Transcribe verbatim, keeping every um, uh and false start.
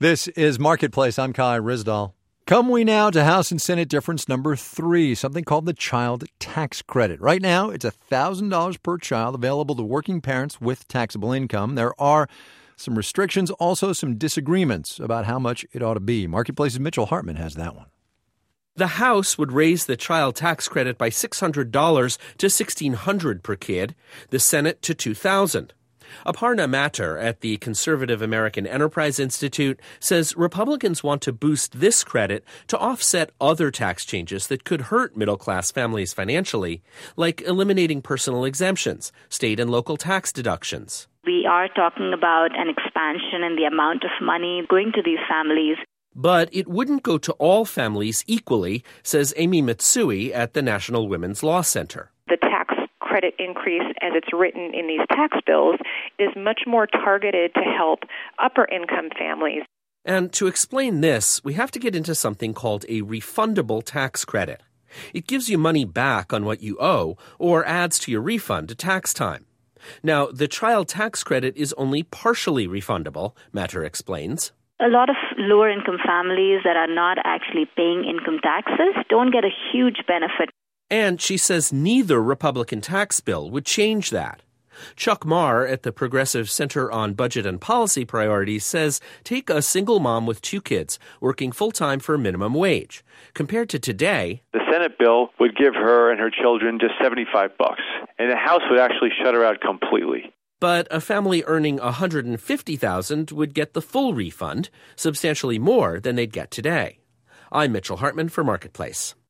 This is Marketplace. I'm Kai Ryssdal. Come we now to House and Senate difference number three, something called the child tax credit. Right now, it's one thousand dollars per child available to working parents with taxable income. There are some restrictions, also some disagreements about how much it ought to be. Marketplace's Mitchell Hartman has that one. The House would raise the child tax credit by six hundred dollars to sixteen hundred dollars per kid, the Senate to two thousand dollars. Aparna Matter at the Conservative American Enterprise Institute says Republicans want to boost this credit to offset other tax changes that could hurt middle-class families financially, like eliminating personal exemptions, state and local tax deductions. We are talking about an expansion in the amount of money going to these families. But it wouldn't go to all families equally, says Amy Mitsui at the National Women's Law Center. The tax credit increase, as it's written in these tax bills, is much more targeted to help upper-income families. And to explain this, we have to get into something called a refundable tax credit. It gives you money back on what you owe or adds to your refund at tax time. Now, the child tax credit is only partially refundable, Matter explains. A lot of lower-income families that are not actually paying income taxes don't get a huge benefit. And she says neither Republican tax bill would change that. Chuck Marr at the Progressive Center on Budget and Policy Priorities says take a single mom with two kids working full-time for minimum wage. Compared to today, the Senate bill would give her and her children just seventy-five bucks, and the House would actually shut her out completely. But a family earning one hundred fifty thousand dollars would get the full refund, substantially more than they'd get today. I'm Mitchell Hartman for Marketplace.